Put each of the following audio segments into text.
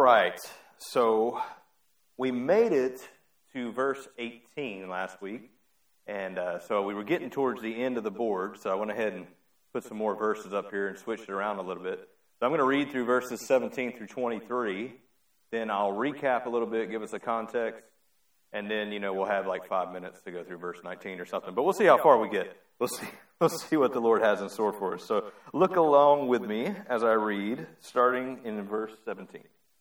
right, so we made it to verse 18 last week, and so we were getting towards the end of the board, so I went ahead and put some more verses up here and switched it around a little bit. So I'm going to read through verses 17 through 23, then I'll recap a little bit, give us a context, and then, we'll have like 5 minutes to go through verse 19 or something, but we'll see how far we get. We'll see what the Lord has in store for us. So look along with me as I read, starting in verse 17.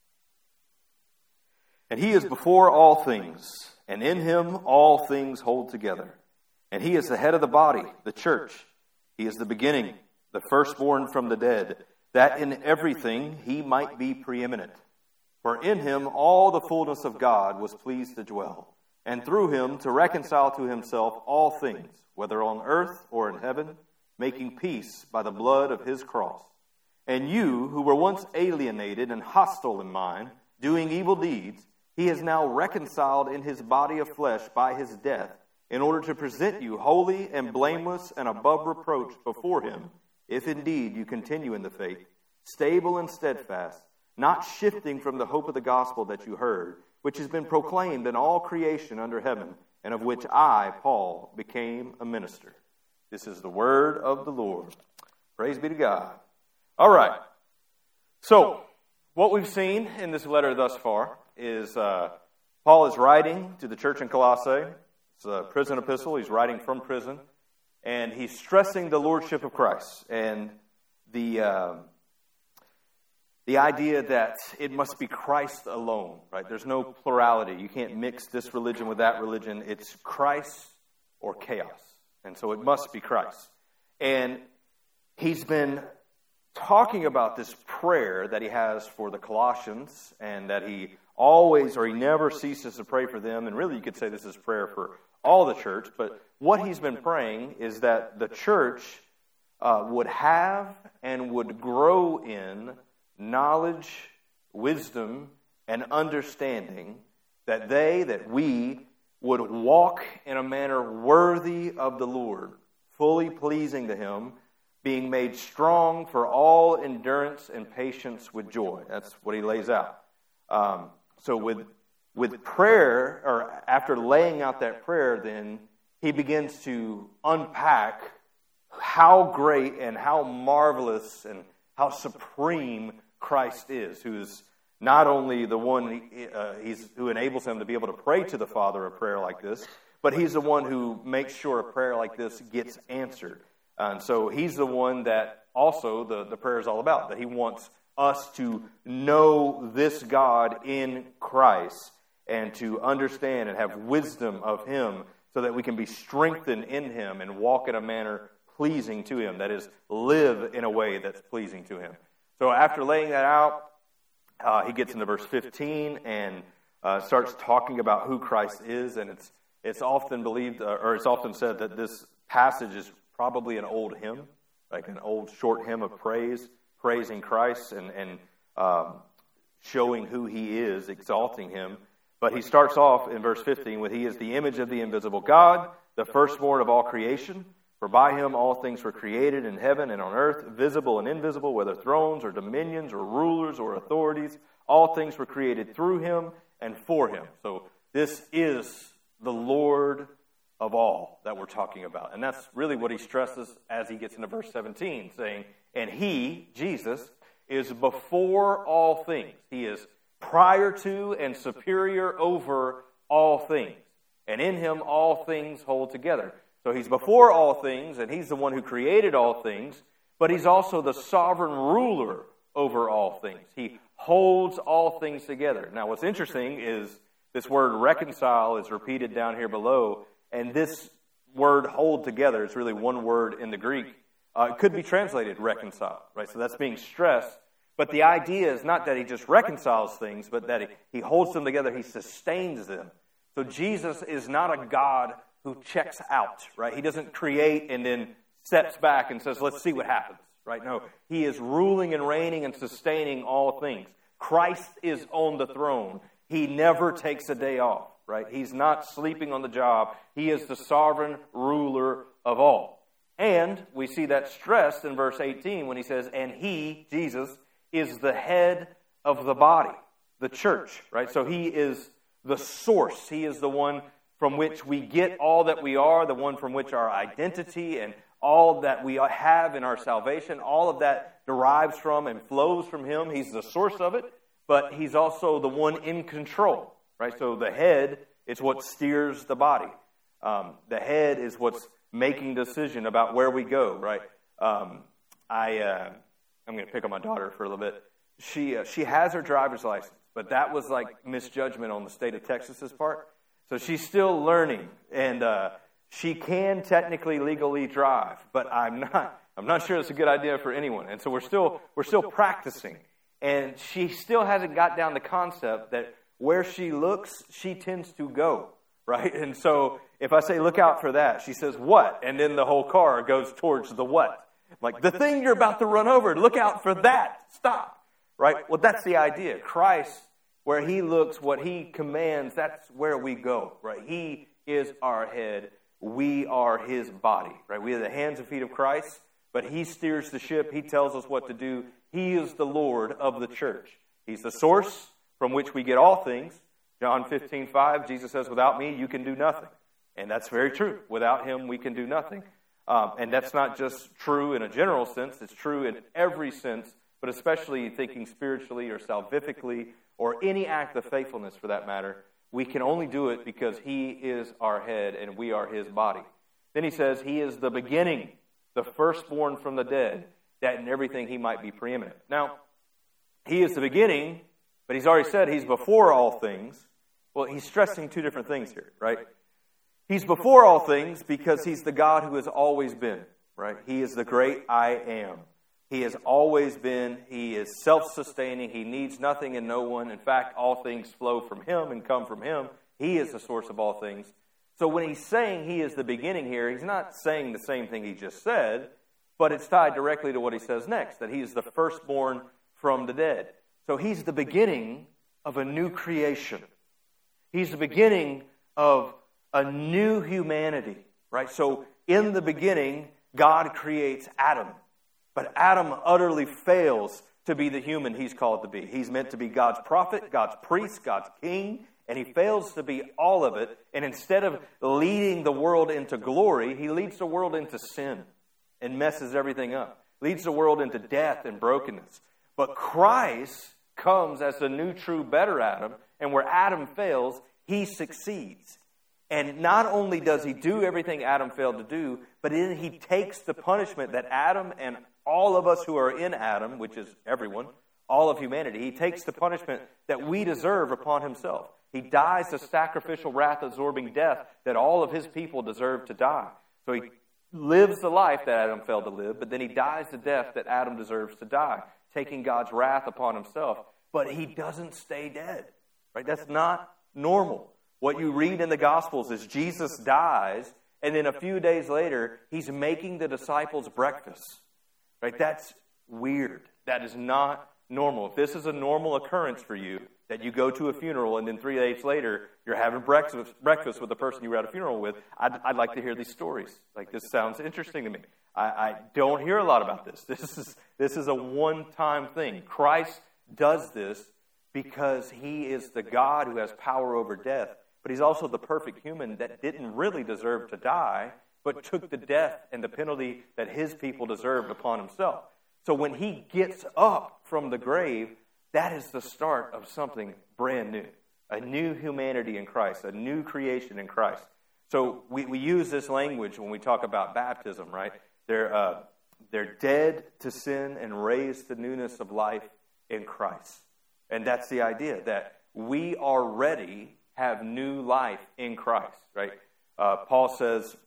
And he is before all things, and in him all things hold together. And he is the head of the body, the church. He is the beginning, the firstborn from the dead, that in everything he might be preeminent. For in him all the fullness of God was pleased to dwell, and through him to reconcile to himself all things, whether on earth or in heaven, making peace by the blood of his cross. And you, who were once alienated and hostile in mind, doing evil deeds, he is now reconciled in his body of flesh by his death, in order to present you holy and blameless and above reproach before him, if indeed you continue in the faith, stable and steadfast, not shifting from the hope of the gospel that you heard, which has been proclaimed in all creation under heaven, and of which I, Paul, became a minister. This is the word of the Lord. Praise be to God. All right. So, what we've seen in this letter thus far is Paul is writing to the church in Colossae. It's a prison epistle. He's writing from prison. And he's stressing the lordship of Christ and the idea that it must be Christ alone, right? There's no plurality. You can't mix this religion with that religion. It's Christ or chaos. And so it must be Christ. And he's been talking about this prayer that he has for the Colossians, and that he always, or he never ceases to pray for them. And really you could say this is prayer for all the church. But what he's been praying is that the church would have and would grow in knowledge, wisdom, and understanding, that we would walk in a manner worthy of the Lord, fully pleasing to him, being made strong for all endurance and patience with joy. That's what he lays out. So with prayer, or after laying out that prayer, then he begins to unpack how great and how marvelous and how supreme Christ is, who is not only the one who enables him to be able to pray to the Father a prayer like this, but he's the one who makes sure a prayer like this gets answered. And so he's the one that also the prayer is all about, that he wants us to know this God in Christ and to understand and have wisdom of him so that we can be strengthened in him and walk in a manner pleasing to him, that is, live in a way that's pleasing to him. So after laying that out, he gets into verse 15 and starts talking about who Christ is. And it's often believed, or it's often said, that this passage is probably an old hymn, like an old short hymn of praise, praising Christ and showing who he is, exalting him. But he starts off in verse 15 with, he is the image of the invisible God, the firstborn of all creation. For by him all things were created in heaven and on earth, visible and invisible, whether thrones or dominions or rulers or authorities. All things were created through him and for him. So this is the Lord of all that we're talking about. And that's really what he stresses as he gets into verse 17, saying, and he, Jesus, is before all things. He is prior to and superior over all things. And in him all things hold together. So he's before all things, and he's the one who created all things, but he's also the sovereign ruler over all things. He holds all things together. Now, what's interesting is this word reconcile is repeated down here below, and this word hold together is really one word in the Greek. It could be translated reconcile, right? So that's being stressed. But the idea is not that he just reconciles things, but that he holds them together, he sustains them. So Jesus is not a God who checks out, right? He doesn't create and then steps back and says, let's see what happens, right? No, he is ruling and reigning and sustaining all things. Christ is on the throne. He never takes a day off, right? He's not sleeping on the job. He is the sovereign ruler of all. And we see that stressed in verse 18 when he says, and he, Jesus, is the head of the body. the church, right? So he is the source. He is the one from which we get all that we are, the one from which our identity and all that we have in our salvation, all of that derives from and flows from him. He's the source of it, but he's also the one in control, right? So the head is what steers the body. The head is what's making decision about where we go, right? I'm going to pick on my daughter for a little bit. She has her driver's license, but that was like misjudgment on the state of Texas's part. So she's still learning, and she can technically legally drive, but I'm not sure it's a good idea for anyone. And so we're still practicing, and she still hasn't got down the concept that where she looks, she tends to go, right? And so if I say, look out for that, she says, what? And then the whole car goes towards the what? Like, the thing you're about to run over, look out for that. Stop, right? Well, that's the idea. Christ, where he looks, what he commands, that's where we go, right? He is our head. We are his body, right? We are the hands and feet of Christ, but he steers the ship. He tells us what to do. He is the Lord of the church. He's the source from which we get all things. John 15:5, Jesus says, without me, you can do nothing. And that's very true. Without him, we can do nothing. And that's not just true in a general sense. It's true in every sense, but especially thinking spiritually or salvifically or any act of faithfulness for that matter. We can only do it because he is our head and we are his body. Then he says he is the beginning, the firstborn from the dead, that in everything he might be preeminent. Now, he is the beginning, but he's already said he's before all things. Well, he's stressing two different things here, right? He's before all things because he's the God who has always been, right? He is the great I am. He has always been. He is self-sustaining. He needs nothing and no one. In fact, all things flow from him and come from him. He is the source of all things. So when he's saying he is the beginning here, he's not saying the same thing he just said, but it's tied directly to what he says next, that he is the firstborn from the dead. So he's the beginning of a new creation. He's the beginning of a new humanity, right? So in the beginning, God creates Adam. But Adam utterly fails to be the human he's called to be. He's meant to be God's prophet, God's priest, God's king, and he fails to be all of it. And instead of leading the world into glory, he leads the world into sin and messes everything up. Leads the world into death and brokenness. But Christ comes as the new, true, better Adam, and where Adam fails, he succeeds. And not only does he do everything Adam failed to do, but then he takes the punishment that Adam and all of us who are in Adam, which is everyone, all of humanity, he takes the punishment that we deserve upon himself. He dies the sacrificial wrath-absorbing death that all of his people deserve to die. So he lives the life that Adam failed to live, but then he dies the death that Adam deserves to die, taking God's wrath upon himself. But he doesn't stay dead, right? That's not normal. What you read in the Gospels is Jesus dies, and then a few days later, he's making the disciples breakfast. Right? That's weird. That is not normal. If this is a normal occurrence for you, that you go to a funeral and then 3 days later, you're having breakfast with the person you were at a funeral with, I'd like to hear these stories. Like, this sounds interesting to me. I don't hear a lot about this. This is a one-time thing. Christ does this because he is the God who has power over death. But he's also the perfect human that didn't really deserve to die, but took the death and the penalty that his people deserved upon himself. So when he gets up from the grave, that is the start of something brand new. A new humanity in Christ, a new creation in Christ. So we use this language when we talk about baptism, right? They're dead to sin and raised to newness of life in Christ. And that's the idea, that we already have new life in Christ, right? Paul says,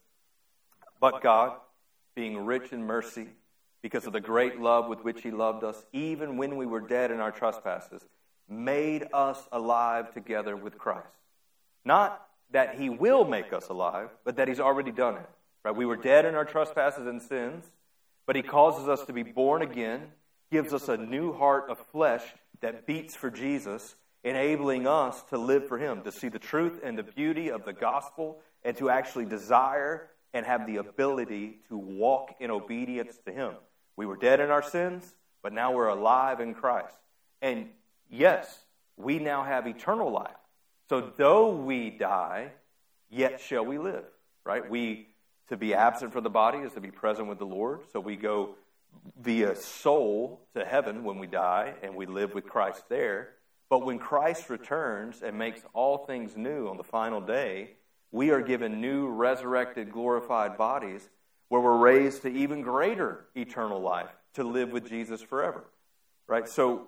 but God, being rich in mercy, because of the great love with which he loved us, even when we were dead in our trespasses, made us alive together with Christ. Not that he will make us alive, but that he's already done it. Right? We were dead in our trespasses and sins, but he causes us to be born again, gives us a new heart of flesh that beats for Jesus, enabling us to live for him, to see the truth and the beauty of the gospel, and to actually desire and have the ability to walk in obedience to him. We were dead in our sins, but now we're alive in Christ. And yes, we now have eternal life. So though we die, yet shall we live, right? To be absent from the body is to be present with the Lord. So we go via soul to heaven when we die, and we live with Christ there. But when Christ returns and makes all things new on the final day, we are given new, resurrected, glorified bodies where we're raised to even greater eternal life to live with Jesus forever, right? So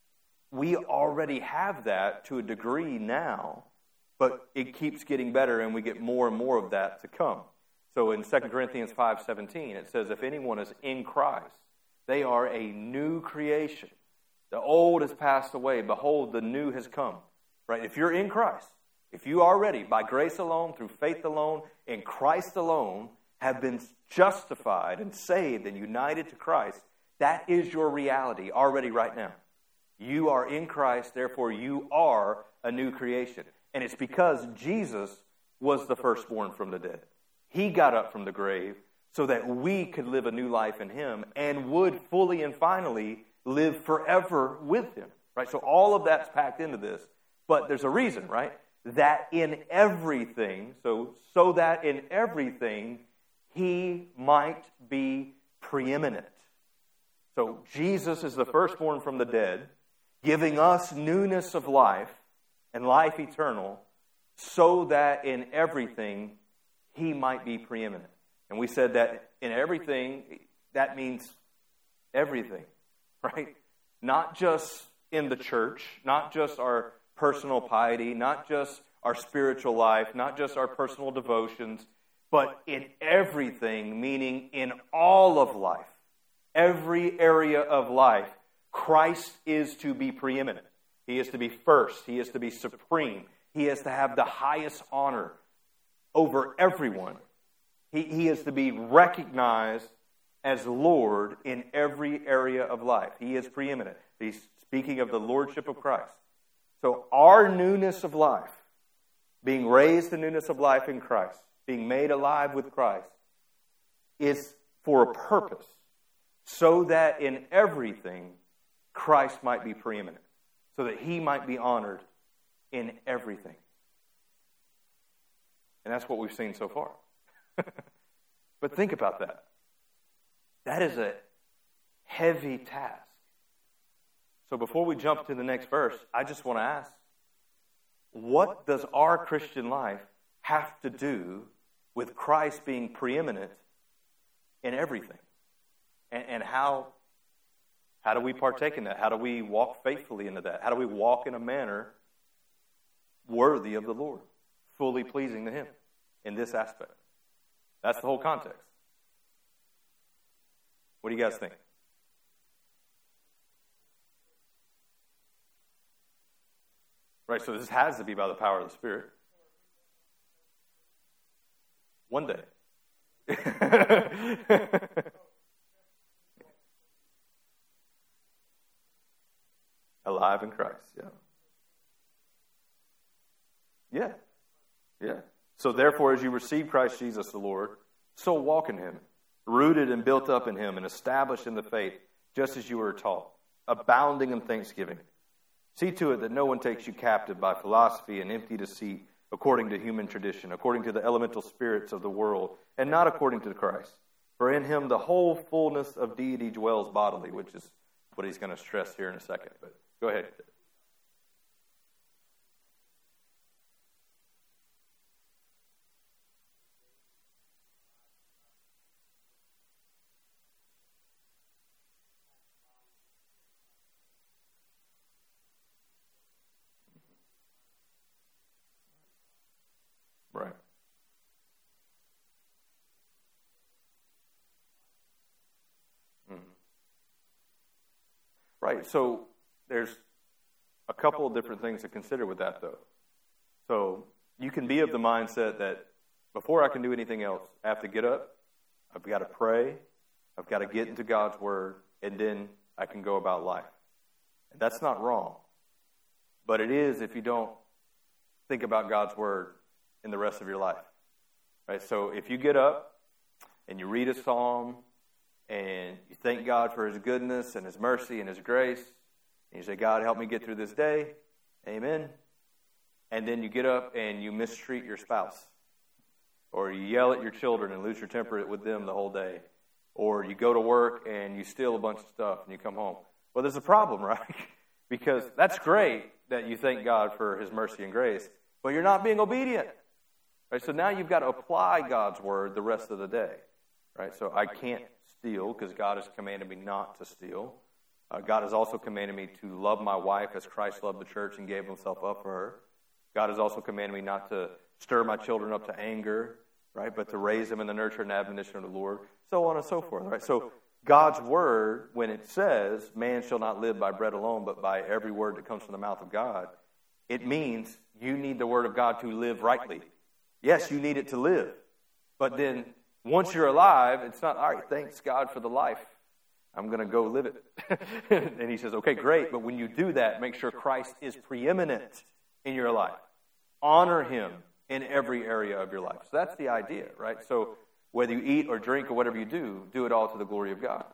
we already have that to a degree now, but it keeps getting better, and we get more and more of that to come. So in 2 Corinthians 5:17, it says, if anyone is in Christ, they are a new creation. The old has passed away. Behold, the new has come. Right? If you're in Christ, if you already, by grace alone, through faith alone, in Christ alone, have been justified and saved and united to Christ, that is your reality already right now. You are in Christ, therefore you are a new creation. And it's because Jesus was the firstborn from the dead. He got up from the grave so that we could live a new life in Him and would fully and finally live forever with Him. Right? So all of that's packed into this. But there's a reason, right? That in everything, so that in everything He might be preeminent. So Jesus is the firstborn from the dead, giving us newness of life and life eternal, so that in everything He might be preeminent. And we said that in everything, that means everything, right? Not just in the church, not just our personal piety, not just our spiritual life, not just our personal devotions, but in everything, meaning in all of life, every area of life, Christ is to be preeminent. He is to be first. He is to be supreme. He is to have the highest honor over everyone. He is to be recognized as Lord in every area of life. He is preeminent. He's speaking of the lordship of Christ. So our newness of life, being raised to newness of life in Christ, being made alive with Christ, is for a purpose, so that in everything Christ might be preeminent, so that He might be honored in everything. And that's what we've seen so far. But think about that. That is a heavy task. So before we jump to the next verse, I just want to ask, what does our Christian life have to do with Christ being preeminent in everything? And how do we partake in that? How do we walk faithfully into that? How do we walk in a manner worthy of the Lord, fully pleasing to Him in this aspect? That's the whole context. What do you guys think? Right, so this has to be by the power of the Spirit. One day. Alive in Christ, yeah. Yeah. So therefore, as you receive Christ Jesus the Lord, so walk in Him, rooted and built up in Him and established in the faith, just as you were taught, abounding in thanksgiving. See to it that no one takes you captive by philosophy and empty deceit, according to human tradition, according to the elemental spirits of the world, and not according to Christ. For in Him the whole fullness of deity dwells bodily, which is what he's going to stress here in a second. But go ahead. Right. Right, so there's a couple of different things to consider with that, though. So you can be of the mindset that before I can do anything else, I have to get up, I've got to pray, I've got to get into God's Word, and then I can go about life. And that's not wrong. But it is if you don't think about God's Word in the rest of your life. Right? So if you get up and you read a psalm and you thank God for His goodness and His mercy and His grace, and you say, God, help me get through this day, Amen. And then you get up and you mistreat your spouse. Or you yell at your children and lose your temper with them the whole day. Or you go to work and you steal a bunch of stuff and you come home. Well, there's a problem, right? Because that's great that you thank God for His mercy and grace, but you're not being obedient. Right? So now you've got to apply God's word the rest of the day. Right? So I can't steal because God has commanded me not to steal. God has also commanded me to love my wife as Christ loved the church and gave Himself up for her. God has also commanded me not to stir my children up to anger, right, but to raise them in the nurture and admonition of the Lord, so on and so forth. Right? So God's word, when it says, man shall not live by bread alone, but by every word that comes from the mouth of God, it means you need the word of God to live rightly. Yes, you need it to live. But then once you're alive, it's not, all right, thanks God for the life. I'm going to go live it. And He says, okay, great. But when you do that, make sure Christ is preeminent in your life. Honor Him in every area of your life. So that's the idea, right? So whether you eat or drink or whatever you do it all to the glory of God.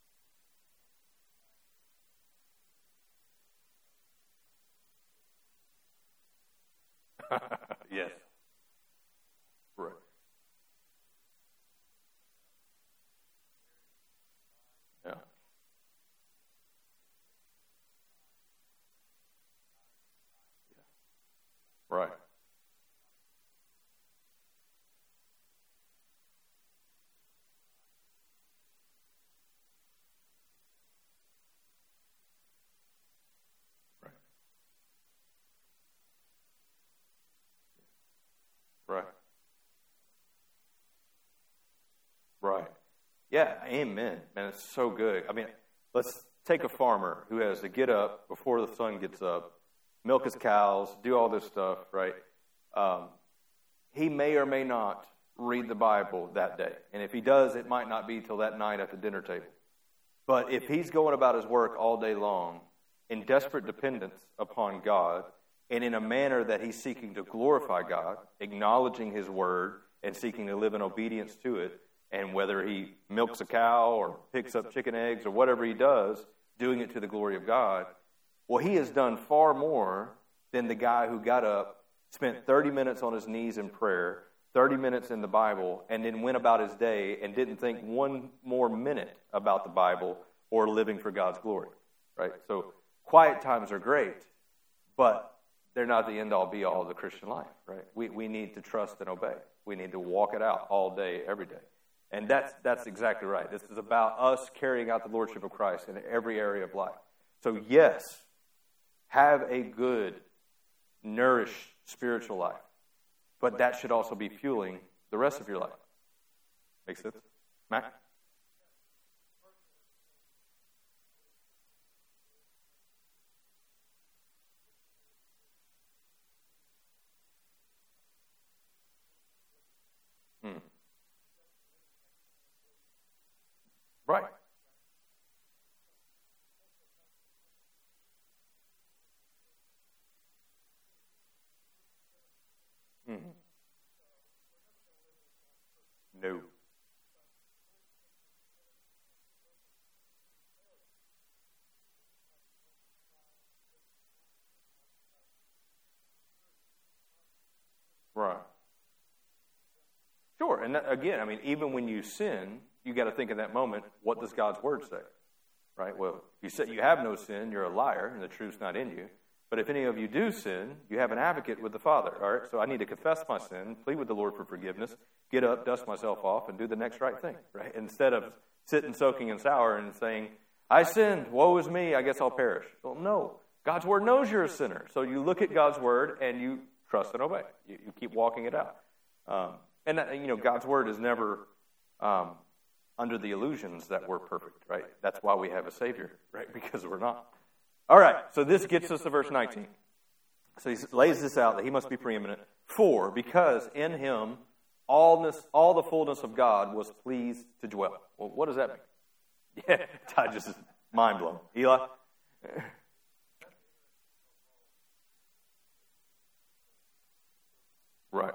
Yes. Right. Yeah. Right. Right. Right. Right. Yeah, amen. Man, it's so good. I mean, let's take a farmer who has to get up before the sun gets up, milk his cows, do all this stuff, right? He may or may not read the Bible that day. And if he does, it might not be till that night at the dinner table. But if he's going about his work all day long in desperate dependence upon God and in a manner that he's seeking to glorify God, acknowledging His word and seeking to live in obedience to it, and whether he milks a cow or picks up chicken eggs or whatever he does, doing it to the glory of God, well, he has done far more than the guy who got up, spent 30 minutes on his knees in prayer, 30 minutes in the Bible, and then went about his day and didn't think one more minute about the Bible or living for God's glory. Right? So quiet times are great, but they're not the end-all, be-all of the Christian life. Right? We need to trust and obey. We need to walk it out all day, every day. And that's exactly right. This is about us carrying out the Lordship of Christ in every area of life. So yes, have a good, nourished spiritual life. But that should also be fueling the rest of your life. Make sense? Matt? Hmm. Right. Hmm. No. Right. Sure. And that, again, I mean, even when you sin, you got to think in that moment, what does God's word say? Right? Well, you say you have no sin, you're a liar, and the truth's not in you. But if any of you do sin, you have an advocate with the Father. All right? So I need to confess my sin, plead with the Lord for forgiveness, get up, dust myself off, and do the next right thing. Right? Instead of sitting, soaking in sour and saying, I sinned, woe is me, I guess I'll perish. Well, no. God's word knows you're a sinner. So you look at God's word and you trust and obey. You keep walking it out. And that, God's word is never under the illusions that we're perfect, right? That's why we have a Savior, right? Because we're not. All right, so this gets us to verse 19. So he lays this out that he must be preeminent. For, because in him all the fullness of God was pleased to dwell. Well, what does that mean? Yeah, Todd just is mind blown. Eli? Right.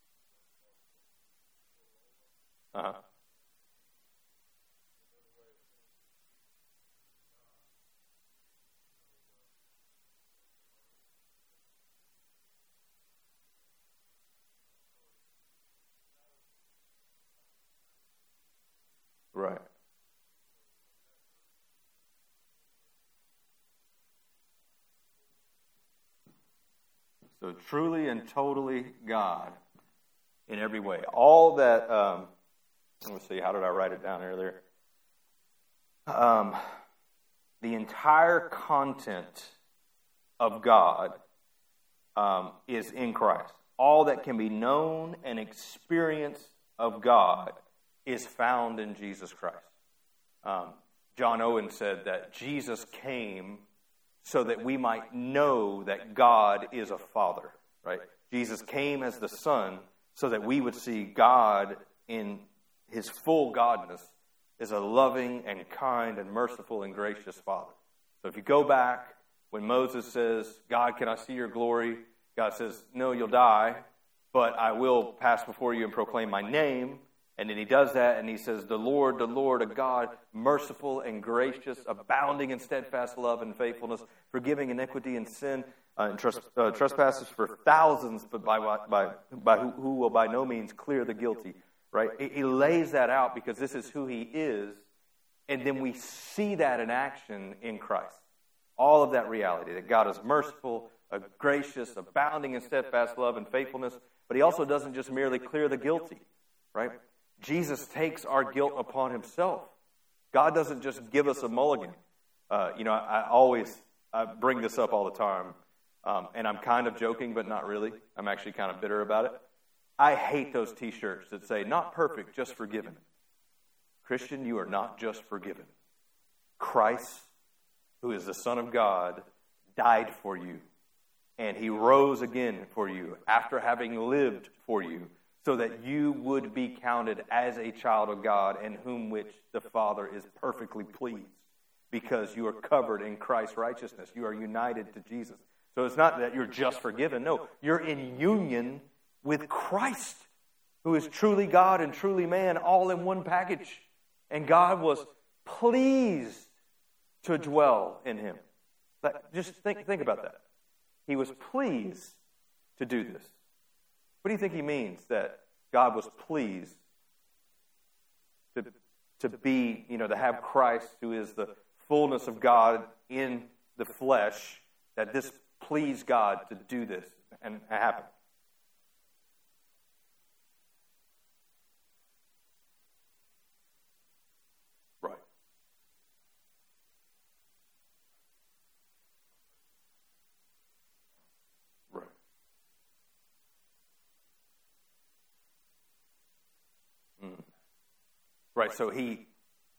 Uh-huh. So truly and totally God in every way. All that, let me see, how did I write it down earlier? The entire content of God is in Christ. All that can be known and experienced of God is found in Jesus Christ. John Owen said that Jesus came so that we might know that God is a Father, right? Jesus came as the Son so that we would see God in His full godness as a loving and kind and merciful and gracious Father. So if you go back, when Moses says, God, can I see your glory? God says, no, you'll die, but I will pass before you and proclaim my name. And then he does that, and he says, the Lord, a God, merciful and gracious, abounding in steadfast love and faithfulness, forgiving iniquity and sin, and trespasses for thousands, but by who will by no means clear the guilty. Right? He lays that out because this is who he is, and then we see that in action in Christ. All of that reality, that God is merciful, gracious, abounding in steadfast love and faithfulness, but he also doesn't just merely clear the guilty, right? Jesus takes our guilt upon himself. God doesn't just give us a mulligan. I bring this up all the time, and I'm kind of joking, but not really. I'm actually kind of bitter about it. I hate those T-shirts that say, not perfect, just forgiven. Christian, you are not just forgiven. Christ, who is the Son of God, died for you, and he rose again for you after having lived for you, so that you would be counted as a child of God, in whom which the Father is perfectly pleased, because you are covered in Christ's righteousness. You are united to Jesus. So it's not that you're just forgiven. No, you're in union with Christ, who is truly God and truly man, all in one package. And God was pleased to dwell in him. Just think about that. He was pleased to do this. What do you think he means that God was pleased to be, to have Christ, who is the fullness of God in the flesh, that this pleased God to do this and happen? Right. Right. Right, so he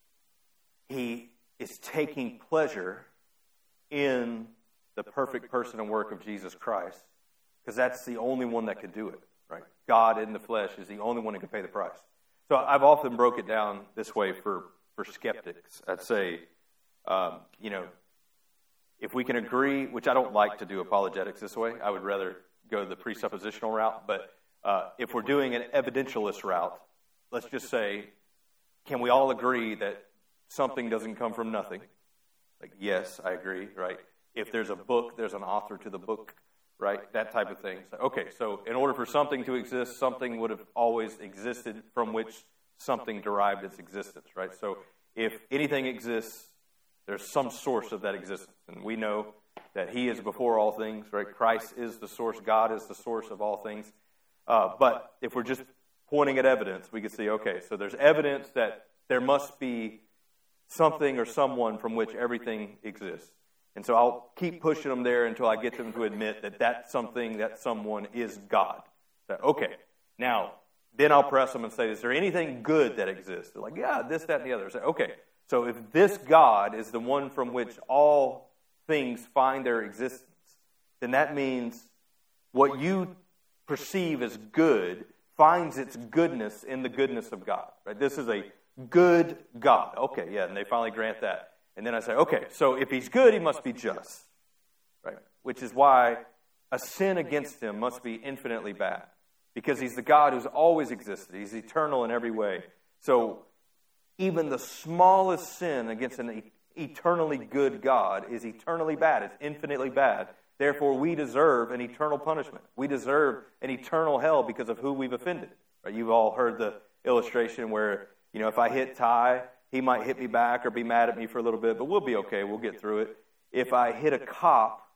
is taking pleasure in the perfect person and work of Jesus Christ, because that's the only one that could do it, right? God in the flesh is the only one who can pay the price. So I've often broke it down this way for skeptics. I'd say, if we can agree, which I don't like to do apologetics this way, I would rather go the presuppositional route, but if we're doing an evidentialist route, let's just say, can we all agree that something doesn't come from nothing? Like, yes, I agree, right? If there's a book, there's an author to the book, right? That type of thing. So, okay, so in order for something to exist, something would have always existed from which something derived its existence, right? So if anything exists, there's some source of that existence. And we know that he is before all things, right? Christ is the source. God is the source of all things. But if we're just pointing at evidence, we can see, okay, so there's evidence that there must be something or someone from which everything exists. And so I'll keep pushing them there until I get them to admit that that something, that someone is God. That, okay, now, then I'll press them and say, is there anything good that exists? They're like, yeah, this, that, and the other. I say, okay, so if this God is the one from which all things find their existence, then that means what you perceive as good finds its goodness in the goodness of God. Right? This is a good God. Okay, yeah, and they finally grant that. And then I say, okay, so if he's good, he must be just. Right? Which is why a sin against him must be infinitely bad. Because he's the God who's always existed. He's eternal in every way. So even the smallest sin against an eternally good God is eternally bad. It's infinitely bad. Therefore, we deserve an eternal punishment. We deserve an eternal hell because of who we've offended. Right? You've all heard the illustration where, if I hit Ty, he might hit me back or be mad at me for a little bit, but we'll be okay. We'll get through it. If I hit a cop,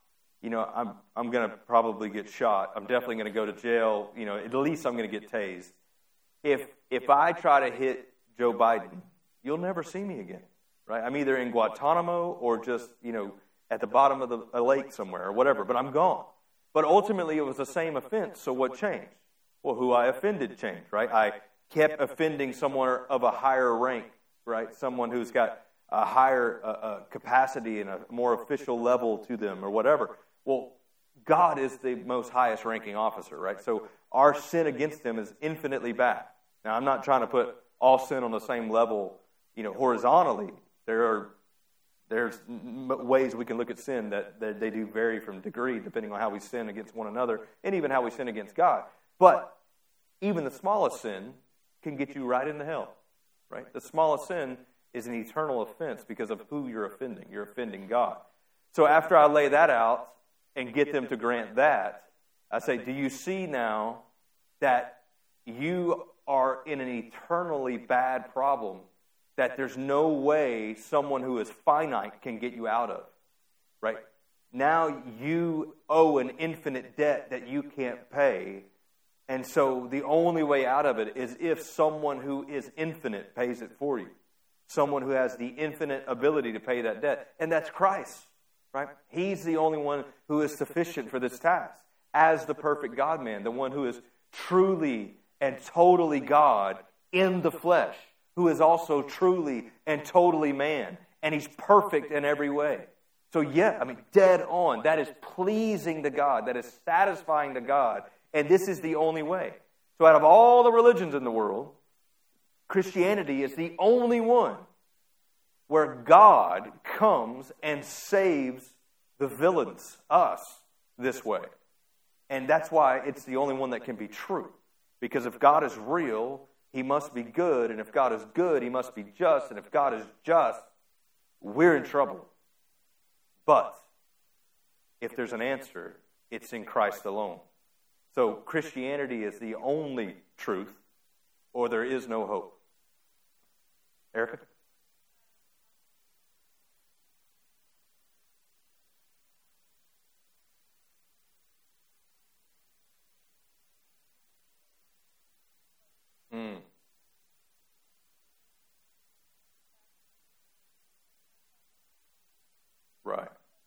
I'm going to probably get shot. I'm definitely going to go to jail. At least I'm going to get tased. If I try to hit Joe Biden, you'll never see me again, right? I'm either in Guantanamo or just, at the bottom of a lake somewhere or whatever, but I'm gone. But ultimately, it was the same offense, so what changed? Well, who I offended changed, right? I kept offending someone of a higher rank, right? Someone who's got a higher capacity and a more official level to them or whatever. Well, God is the most highest ranking officer, right? So our sin against him is infinitely bad. Now, I'm not trying to put all sin on the same level, horizontally. There's ways we can look at sin that they do vary from degree depending on how we sin against one another and even how we sin against God. But even the smallest sin can get you right into hell, right? The smallest sin is an eternal offense because of who you're offending. You're offending God. So after I lay that out and get them to grant that, I say, do you see now that you are in an eternally bad problem that there's no way someone who is finite can get you out of, right? Now you owe an infinite debt that you can't pay, and so the only way out of it is if someone who is infinite pays it for you. Someone who has the infinite ability to pay that debt, and that's Christ, right? He's the only one who is sufficient for this task as the perfect God-man, the one who is truly and totally God in the flesh, who is also truly and totally man, and he's perfect in every way. So dead on. That is pleasing to God. That is satisfying to God. And this is the only way. So out of all the religions in the world, Christianity is the only one where God comes and saves the villains, us, this way. And that's why it's the only one that can be true. Because if God is real, he must be good, and if God is good, he must be just, and if God is just, we're in trouble. But if there's an answer, it's in Christ alone. So Christianity is the only truth, or there is no hope. Erica? Right.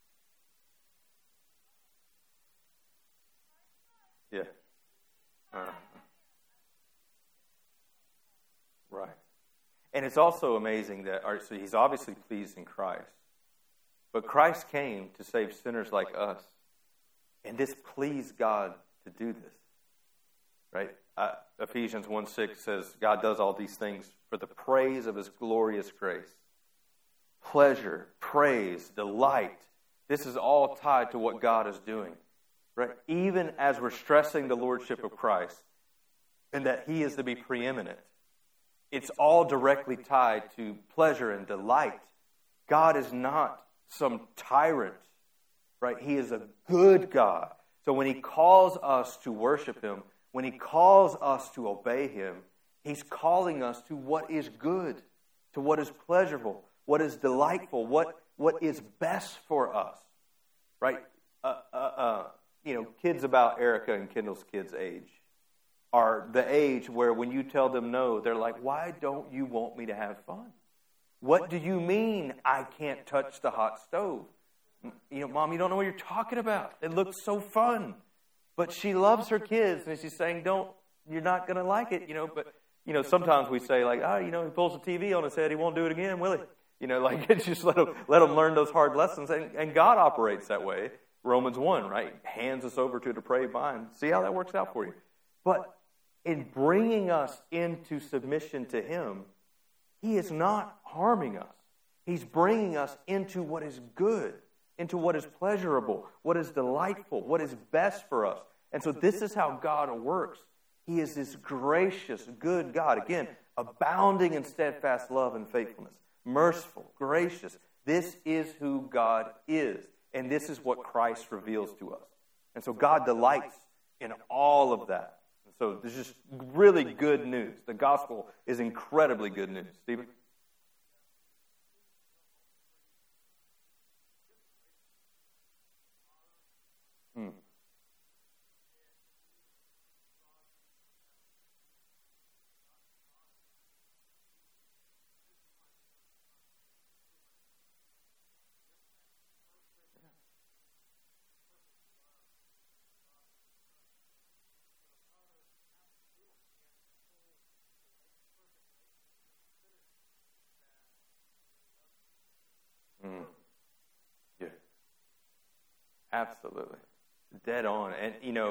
Yeah. Right. And it's also amazing that so he's obviously pleased in Christ. But Christ came to save sinners like us. And this pleased God to do this. Right? Ephesians 1:6 says, God does all these things for the praise of his glorious grace. Pleasure, praise, delight. This is all tied to what God is doing. Right? Even as we're stressing the lordship of Christ and that he is to be preeminent, it's all directly tied to pleasure and delight. God is not some tyrant, right? He is a good God. So when he calls us to worship him, when he calls us to obey him, he's calling us to what is good, to what is pleasurable, what is delightful, what is best for us, right? Kids about Erica and Kendall's kids' age are the age where when you tell them no, they're like, why don't you want me to have fun? What do you mean I can't touch the hot stove? Mom, you don't know what you're talking about. It looks so fun. But she loves her kids, and she's saying, you're not going to like it, But, sometimes we say, like, he pulls the TV on his head, he won't do it again, will he? Just let them learn those hard lessons. And God operates that way. Romans 1, right? Hands us over to a depraved mind. See how that works out for you. But in bringing us into submission to him, he is not harming us. He's bringing us into what is good, into what is pleasurable, what is delightful, what is best for us. And so this is how God works. He is this gracious, good God. Again, abounding in steadfast love and faithfulness. Merciful, gracious. This is who God is. And this is what Christ reveals to us. And so God delights in all of that. And so there's just really good news. The gospel is incredibly good news. Stephen? Absolutely. Dead on. And,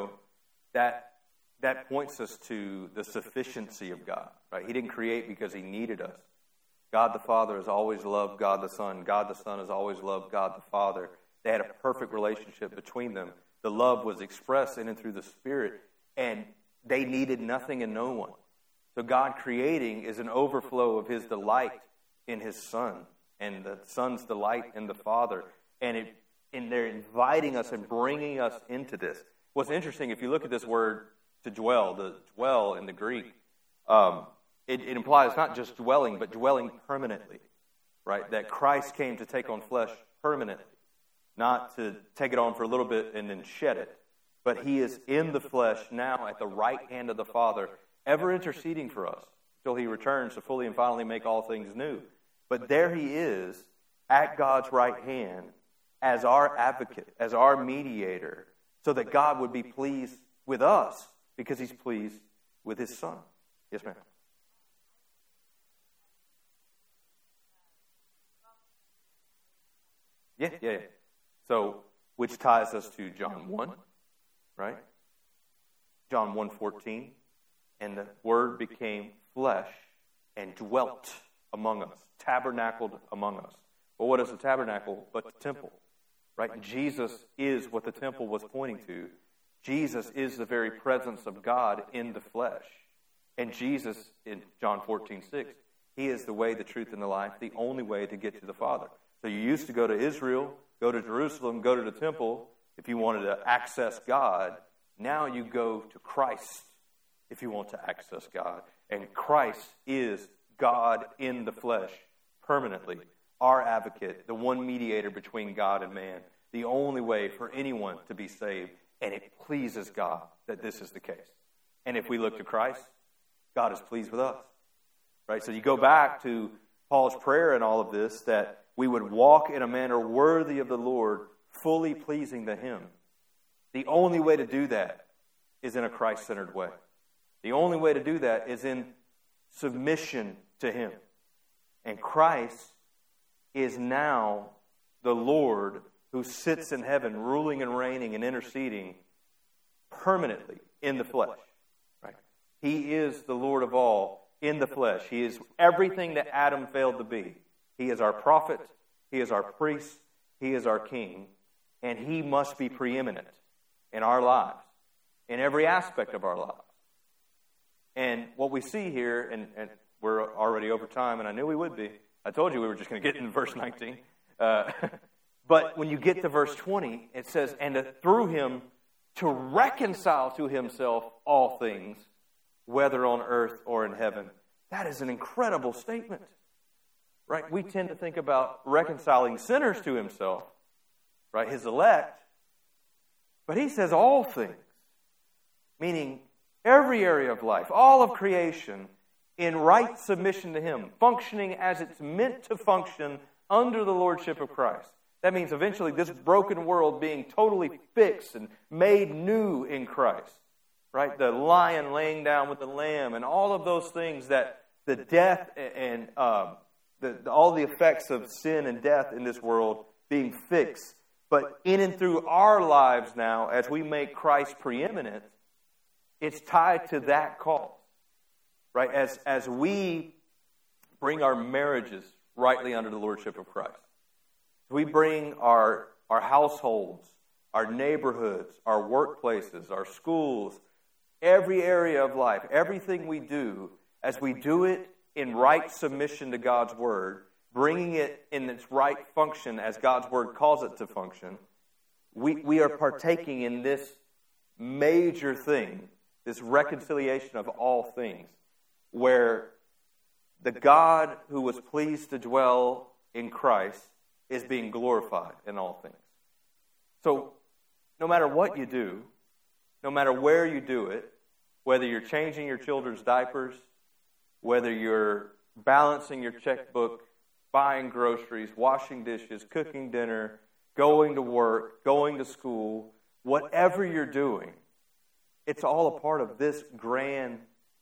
that points us to the sufficiency of God, right? He didn't create because he needed us. God the Father has always loved God the Son. God the Son has always loved God the Father. They had a perfect relationship between them. The love was expressed in and through the Spirit, and they needed nothing and no one. So God creating is an overflow of his delight in his Son, and the Son's delight in the Father. And they're inviting us and bringing us into this. What's interesting, if you look at this word to dwell, the dwell in the Greek, it implies not just dwelling, but dwelling permanently, right? That Christ came to take on flesh permanently, not to take it on for a little bit and then shed it. But he is in the flesh now at the right hand of the Father, ever interceding for us until he returns to fully and finally make all things new. But there he is at God's right hand as our advocate, as our mediator, so that God would be pleased with us because he's pleased with his Son. Yes, ma'am. Yeah. So, which ties us to John 1, right? John 1:14, and the Word became flesh and dwelt among us, tabernacled among us. Well, what is the tabernacle but the temple, right? And Jesus is what the temple was pointing to. Jesus is the very presence of God in the flesh. And Jesus, in John 14:6, he is the way, the truth, and the life, the only way to get to the Father. So you used to go to Israel, go to Jerusalem, go to the temple if you wanted to access God. Now you go to Christ if you want to access God. And Christ is God in the flesh permanently, our advocate, the one mediator between God and man, the only way for anyone to be saved. And it pleases God that this is the case. And if we look to Christ, God is pleased with us. Right? So you go back to Paul's prayer and all of this, that we would walk in a manner worthy of the Lord, fully pleasing to him. The only way to do that is in a Christ-centered way. The only way to do that is in submission to him. And Christ is now the Lord who sits in heaven, ruling and reigning and interceding permanently in the flesh. Right? He is the Lord of all in the flesh. He is everything that Adam failed to be. He is our prophet. He is our priest. He is our king. And he must be preeminent in our lives, in every aspect of our lives. And what we see here, and we're already over time, and I knew we would be. I told you we were just going to get into verse 19. But when you get to verse 20, it says, and through him to reconcile to himself all things, whether on earth or in heaven. That is an incredible statement. Right? We tend to think about reconciling sinners to himself, right? His elect. But he says all things, meaning every area of life, all of creation, in right submission to him, functioning as it's meant to function under the lordship of Christ. That means eventually this broken world being totally fixed and made new in Christ. Right? The lion laying down with the lamb and all of those things that the death and all the effects of sin and death in this world being fixed. But in and through our lives now, as we make Christ preeminent, it's tied to that cause. Right? As we bring our marriages rightly under the lordship of Christ. We bring our households, our neighborhoods, our workplaces, our schools, every area of life, everything we do, as we do it in right submission to God's Word, bringing it in its right function as God's Word calls it to function, we are partaking in this major thing, this reconciliation of all things, where the God who was pleased to dwell in Christ is being glorified in all things. So, no matter what you do, no matter where you do it, whether you're changing your children's diapers, whether you're balancing your checkbook, buying groceries, washing dishes, cooking dinner, going to work, going to school, whatever you're doing, it's all a part of this grand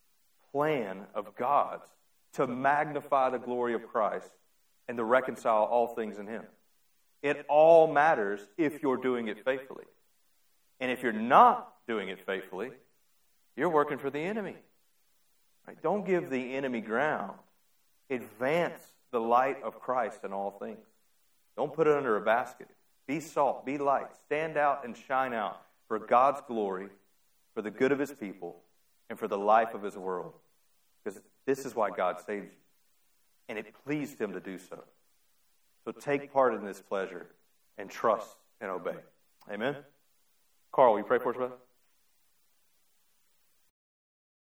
plan of God's to magnify the glory of Christ and to reconcile all things in him. It all matters if you're doing it faithfully. And if you're not doing it faithfully, you're working for the enemy. Right? Don't give the enemy ground. Advance the light of Christ in all things. Don't put it under a basket. Be salt, be light. Stand out and shine out for God's glory, for the good of His people, and for the life of His world. Because this is why God saved you. And it pleased Him to do so. So take part in this pleasure and trust and obey. Amen? Carl, will you pray for us, brother?